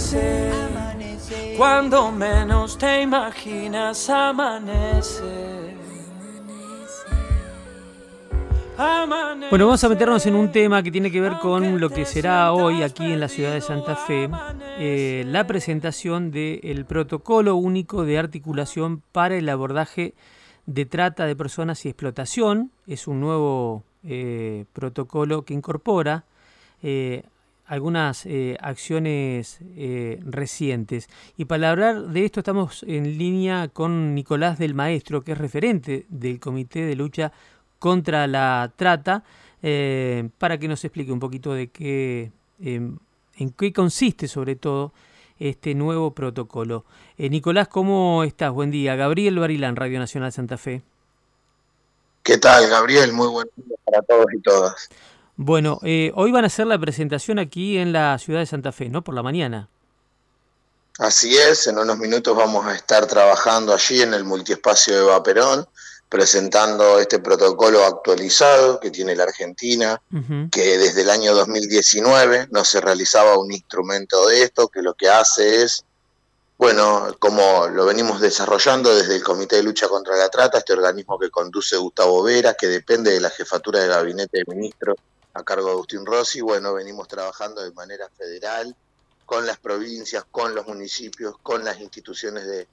amanece. Cuando menos te imaginas, amanece. Bueno, vamos a meternos en un tema que tiene que ver con lo que será hoy aquí en la ciudad de Santa Fe, la presentación del protocolo único de articulación para el abordaje de trata de personas y explotación. Es un nuevo protocolo que incorpora algunas acciones recientes. Y para hablar de esto estamos en línea con Nicolás del Maestro, que es referente del Comité de Lucha contra la Trata, para que nos explique un poquito de en qué consiste sobre todo este nuevo protocolo. Nicolás, ¿cómo estás? Buen día. Gabriel Barilán, Radio Nacional Santa Fe. ¿Qué tal, Gabriel? Muy buen día para todos y todas. Bueno, hoy van a hacer la presentación aquí en la ciudad de Santa Fe, ¿no? Por la mañana. Así es, en unos minutos vamos a estar trabajando allí en el multiespacio de Eva Perón, presentando este protocolo actualizado que tiene la Argentina, que desde el año 2019 no se realizaba un instrumento de esto, que lo que hace es, bueno, como lo venimos desarrollando desde el Comité de Lucha contra la Trata, este organismo que conduce Gustavo Vera, que depende de la jefatura de gabinete de ministros a cargo de Agustín Rossi. Bueno, venimos trabajando de manera federal con las provincias, con los municipios, con las instituciones de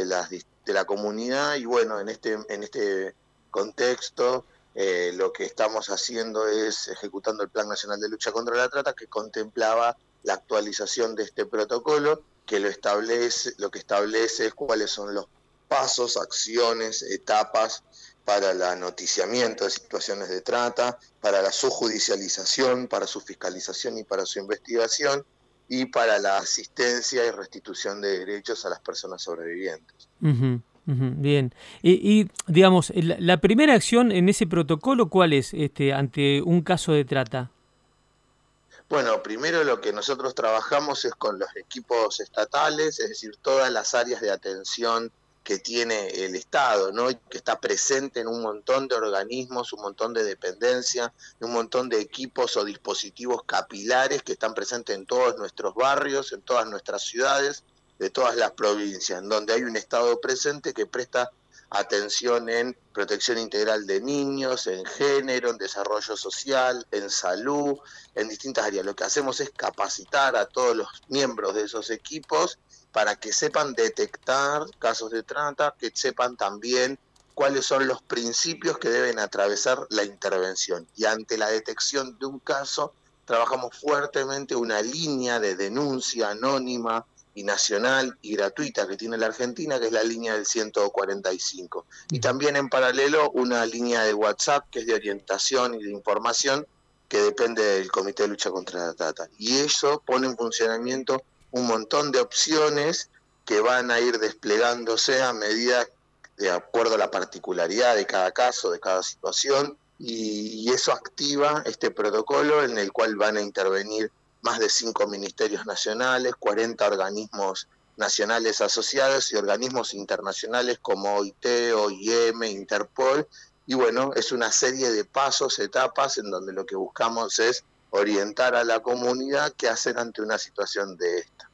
la comunidad, y bueno, en este contexto lo que estamos haciendo es ejecutando el Plan Nacional de Lucha contra la Trata, que contemplaba la actualización de este protocolo, que lo que establece es cuáles son los pasos, acciones, etapas para el noticiamiento de situaciones de trata, para su judicialización, para su fiscalización y para su investigación, y para la asistencia y restitución de derechos a las personas sobrevivientes. Bien. Y digamos, la primera acción en ese protocolo, ¿cuál es ante un caso de trata? Bueno, primero lo que nosotros trabajamos es con los equipos estatales, es decir, todas las áreas de atención que tiene el Estado, ¿no? Que está presente en un montón de organismos, un montón de dependencias, un montón de equipos o dispositivos capilares que están presentes en todos nuestros barrios, en todas nuestras ciudades, de todas las provincias, en donde hay un Estado presente que presta atención en protección integral de niños, en género, en desarrollo social, en salud, en distintas áreas. Lo que hacemos es capacitar a todos los miembros de esos equipos para que sepan detectar casos de trata, que sepan también cuáles son los principios que deben atravesar la intervención. Y ante la detección de un caso, trabajamos fuertemente una línea de denuncia anónima y nacional y gratuita que tiene la Argentina, que es la línea del 145. Y también en paralelo una línea de WhatsApp que es de orientación y de información que depende del Comité de Lucha contra la Trata. Y eso pone en funcionamiento un montón de opciones que van a ir desplegándose a medida de acuerdo a la particularidad de cada caso, de cada situación, y eso activa este protocolo en el cual van a intervenir más de 5 ministerios nacionales, 40 organismos nacionales asociados y organismos internacionales como OIT, OIM, Interpol. Y bueno, es una serie de pasos, etapas, en donde lo que buscamos es orientar a la comunidad qué hacer ante una situación de esta.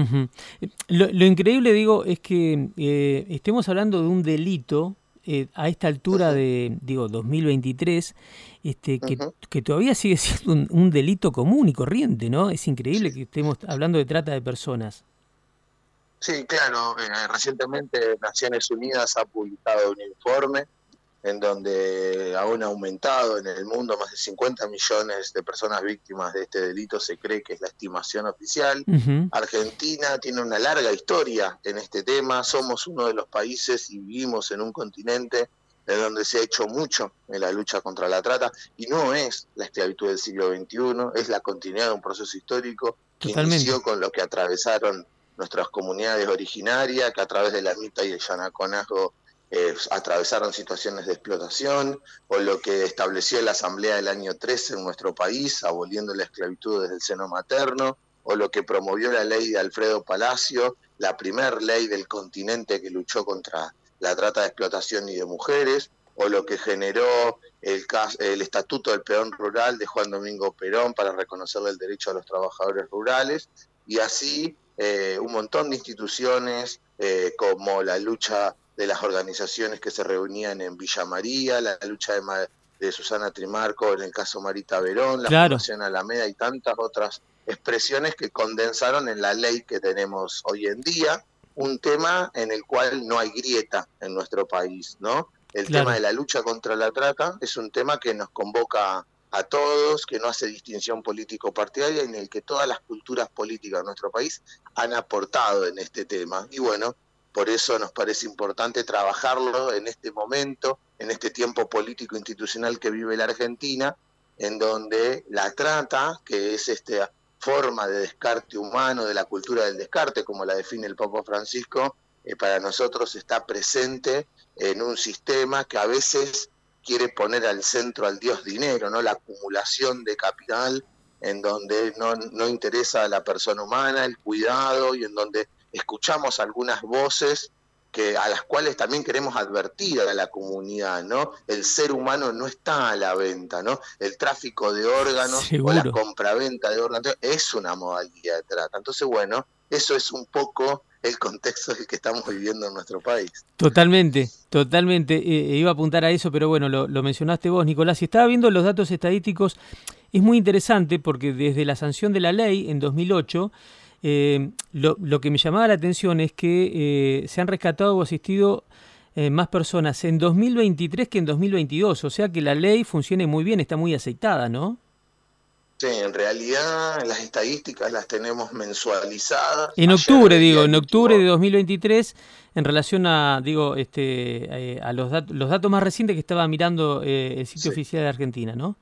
Lo increíble, digo, es que estemos hablando de un delito a esta altura de, 2023, que todavía sigue siendo un delito común y corriente, ¿no? Es increíble que estemos hablando de trata de personas. Sí, claro. Recientemente Naciones Unidas ha publicado un informe en donde aún ha aumentado en el mundo más de 50 millones de personas víctimas de este delito, se cree que es la estimación oficial. Argentina tiene una larga historia en este tema, somos uno de los países y vivimos en un continente en donde se ha hecho mucho en la lucha contra la trata, y no es la esclavitud del siglo XXI, es la continuidad de un proceso histórico que inició con lo que atravesaron nuestras comunidades originarias, que a través de la ermita y el yanaconazgo atravesaron situaciones de explotación, o lo que estableció la Asamblea del año 13 en nuestro país, aboliendo la esclavitud desde el seno materno, o lo que promovió la ley de Alfredo Palacio, la primer ley del continente que luchó contra la trata de explotación y de mujeres, o lo que generó el Estatuto del Peón Rural de Juan Domingo Perón para reconocerle el derecho a los trabajadores rurales, y así un montón de instituciones, como la lucha de las organizaciones que se reunían en Villa María, la lucha de Susana Trimarco en el caso Marita Verón, la Claro. Fundación Alameda y tantas otras expresiones que condensaron en la ley que tenemos hoy en día, un tema en el cual no hay grieta en nuestro país, ¿no? El Claro. tema de la lucha contra la trata es un tema que nos convoca a todos, que no hace distinción político-partidaria, en el que todas las culturas políticas de nuestro país han aportado en este tema. Y bueno, por eso nos parece importante trabajarlo en este momento, en este tiempo político institucional que vive la Argentina, en donde la trata, que es esta forma de descarte humano, de la cultura del descarte, como la define el Papa Francisco, para nosotros está presente en un sistema que a veces quiere poner al centro al dios dinero, ¿no? La acumulación de capital, en donde no interesa a la persona humana, el cuidado, y en donde escuchamos algunas voces a las cuales también queremos advertir a la comunidad, ¿no? El ser humano no está a la venta, ¿no? El tráfico de órganos Seguro. o la compraventa de órganos es una modalidad de trata. Entonces, bueno, eso es un poco el contexto en el que estamos viviendo en nuestro país. Totalmente. Iba a apuntar a eso, pero bueno, lo mencionaste vos, Nicolás. Y estaba viendo los datos estadísticos. Es muy interesante porque desde la sanción de la ley en 2008, lo que me llamaba la atención es que se han rescatado o asistido más personas en 2023 que en 2022. O sea que la ley funciona muy bien, está muy aceitada, ¿no? Sí, en realidad las estadísticas las tenemos mensualizadas. En octubre, en octubre de 2023, en relación a, a los datos más recientes que estaba mirando el sitio oficial de Argentina, ¿no?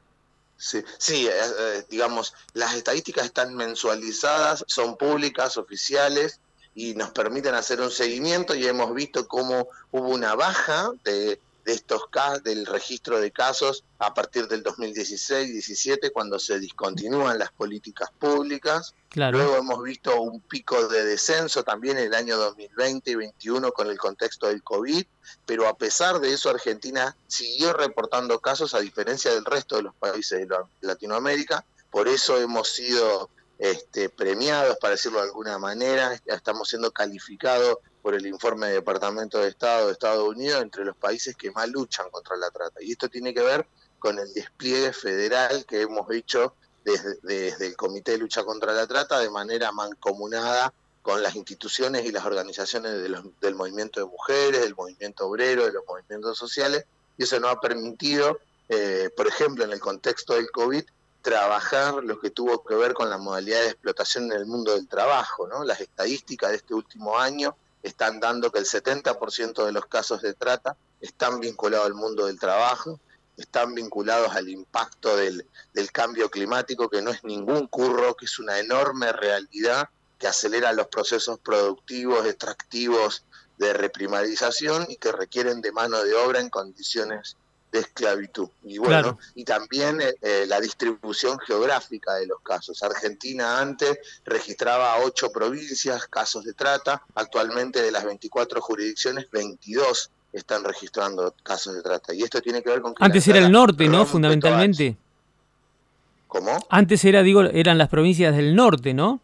Sí, digamos, las estadísticas están mensualizadas, son públicas, oficiales, y nos permiten hacer un seguimiento, y hemos visto cómo hubo una baja de estos casos, del registro de casos a partir del 2016-17, cuando se discontinúan las políticas públicas. Claro. Luego hemos visto un pico de descenso también en el año 2020 y 2021 con el contexto del COVID, pero a pesar de eso Argentina siguió reportando casos, a diferencia del resto de los países de Latinoamérica. Por eso hemos sido premiados, para decirlo de alguna manera, estamos siendo calificados por el informe del Departamento de Estado de Estados Unidos entre los países que más luchan contra la trata. Y esto tiene que ver con el despliegue federal que hemos hecho desde el Comité de Lucha contra la Trata, de manera mancomunada con las instituciones y las organizaciones del movimiento de mujeres, del movimiento obrero, de los movimientos sociales, y eso nos ha permitido, por ejemplo, en el contexto del COVID, trabajar lo que tuvo que ver con la modalidad de explotación en el mundo del trabajo, ¿no? Las estadísticas de este último año están dando que el 70% de los casos de trata están vinculados al mundo del trabajo, están vinculados al impacto del cambio climático, que no es ningún curro, que es una enorme realidad que acelera los procesos productivos, extractivos, de reprimarización, y que requieren de mano de obra en condiciones de esclavitud. Y bueno, claro. Y también la distribución geográfica de los casos. Argentina antes registraba 8 provincias casos de trata, actualmente de las 24 jurisdicciones, 22 están registrando casos de trata. Y esto tiene que ver con que antes era el norte, ¿no? Fundamentalmente. ¿Cómo? Antes eran las provincias del norte, ¿no?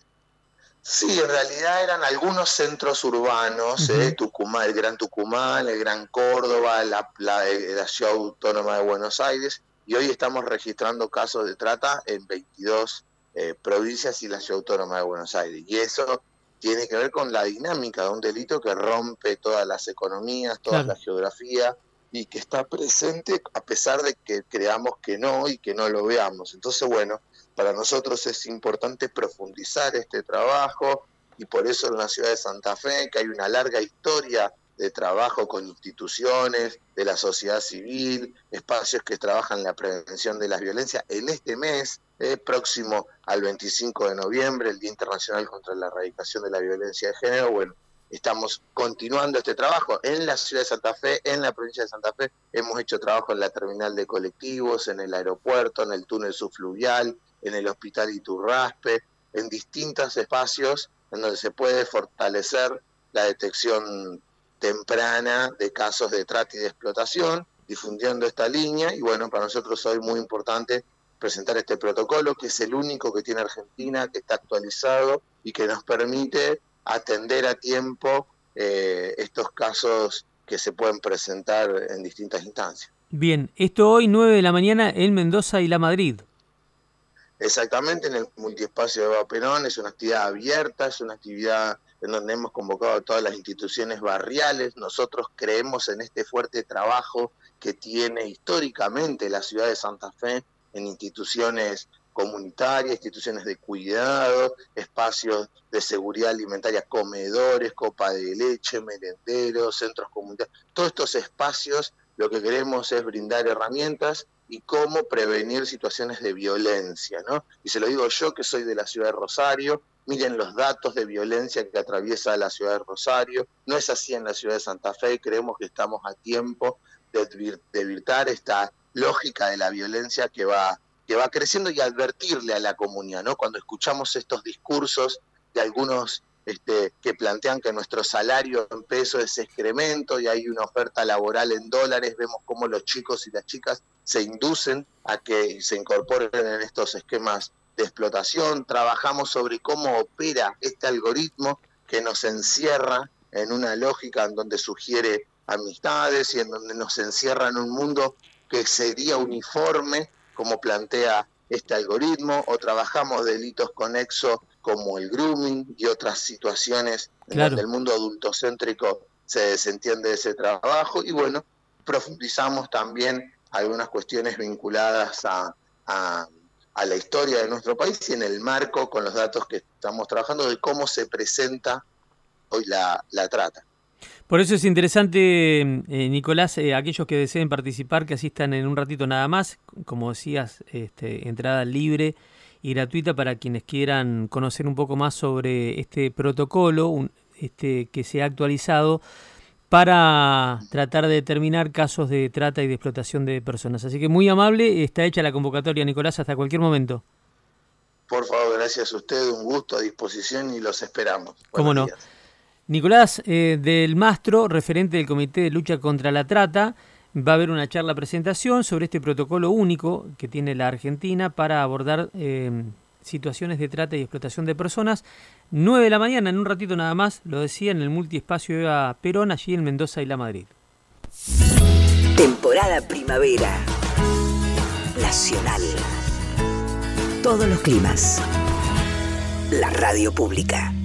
Sí, en realidad eran algunos centros urbanos, Tucumán, el Gran Córdoba, la Ciudad Autónoma de Buenos Aires, y hoy estamos registrando casos de trata en 22 provincias y la Ciudad Autónoma de Buenos Aires. Y eso tiene que ver con la dinámica de un delito que rompe todas las economías, toda la geografía, y que está presente a pesar de que creamos que no y que no lo veamos. Entonces, bueno, para nosotros es importante profundizar este trabajo, y por eso en la ciudad de Santa Fe, que hay una larga historia de trabajo con instituciones de la sociedad civil, espacios que trabajan la prevención de las violencias. En este mes, próximo al 25 de noviembre, el Día Internacional contra la Erradicación de la Violencia de Género, bueno, estamos continuando este trabajo en la ciudad de Santa Fe, en la provincia de Santa Fe. Hemos hecho trabajo en la terminal de colectivos, en el aeropuerto, en el túnel subfluvial, en el hospital Iturraspe, en distintos espacios en donde se puede fortalecer la detección temprana de casos de trata y de explotación, difundiendo esta línea. Y bueno, para nosotros hoy muy importante presentar este protocolo, que es el único que tiene Argentina, que está actualizado y que nos permite atender a tiempo estos casos que se pueden presentar en distintas instancias. Bien, esto hoy 9 de la mañana en Mendoza y La Madrid. Exactamente, en el multiespacio de Eva Perón. Es una actividad abierta, es una actividad en donde hemos convocado a todas las instituciones barriales. Nosotros creemos en este fuerte trabajo que tiene históricamente la ciudad de Santa Fe en instituciones comunitarias, instituciones de cuidado, espacios de seguridad alimentaria, comedores, copa de leche, merenderos, centros comunitarios. Todos estos espacios lo que queremos es brindar herramientas y cómo prevenir situaciones de violencia, ¿no? Y se lo digo yo, que soy de la ciudad de Rosario. Miren los datos de violencia que atraviesa la ciudad de Rosario. No es así en la ciudad de Santa Fe. Creemos que estamos a tiempo de evitar esta lógica de la violencia que va creciendo, y advertirle a la comunidad, ¿no? Cuando escuchamos estos discursos de algunos que plantean que nuestro salario en pesos es excremento y hay una oferta laboral en dólares, vemos cómo los chicos y las chicas se inducen a que se incorporen en estos esquemas de explotación. Trabajamos sobre cómo opera este algoritmo que nos encierra en una lógica en donde sugiere amistades y en donde nos encierra en un mundo que sería uniforme, como plantea este algoritmo. O trabajamos delitos conexos como el grooming y otras situaciones en donde el mundo adultocéntrico se desentiende de ese trabajo. Y bueno, profundizamos también algunas cuestiones vinculadas a la historia de nuestro país y en el marco, con los datos que estamos trabajando, de cómo se presenta hoy la trata. Por eso es interesante, Nicolás, aquellos que deseen participar, que asistan en un ratito nada más, como decías, entrada libre y gratuita para quienes quieran conocer un poco más sobre este protocolo que se ha actualizado para tratar de determinar casos de trata y de explotación de personas. Así que muy amable, está hecha la convocatoria, Nicolás, hasta cualquier momento. Por favor, gracias a usted, un gusto, a disposición, y los esperamos. ¿Cómo no? Nicolás del Mastro, referente del Comité de Lucha contra la Trata. Va a haber una charla presentación sobre este protocolo único que tiene la Argentina para abordar situaciones de trata y explotación de personas. 9 de la mañana, en un ratito nada más, lo decía, en el multiespacio Eva Perón, allí en Mendoza y La Madrid. Temporada primavera. Nacional. Todos los climas. La radio pública.